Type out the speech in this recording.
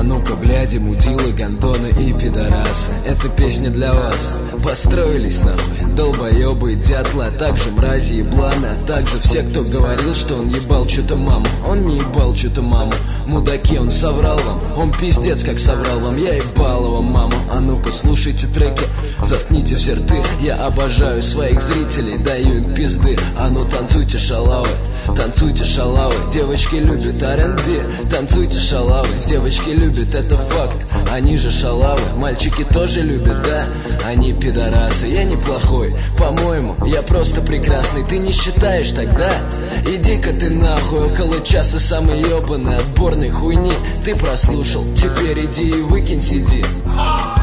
ну-ка, бляди, мудилы, гондоны и пидорасы. Эта песня для вас. Построились нахуй долбоебы, дятлы, а также мрази, ебланы, а также все, кто говорил, что он ебал что-то маму. Он не ебал что-то маму. Мудаки, он соврал вам. Он пиздец как соврал вам. Я ебал его маму. А ну-ка, слушайте треки, заткните все рты. Я обожаю своих зрителей, даю им пизды. А ну танцуйте шалавы, танцуйте шалавы. Девочки любят R&B, танцуйте шалавы. Девочки любят, это факт, они же шалавы. Мальчики тоже любят, да? Они пидорасы. Я неплохой, по-моему, я просто прекрасный. Ты не считаешь тогда? Иди-ка ты нахуй, около часа самой ебаной отборной хуйни ты прослушал. Теперь иди и выкинь CD.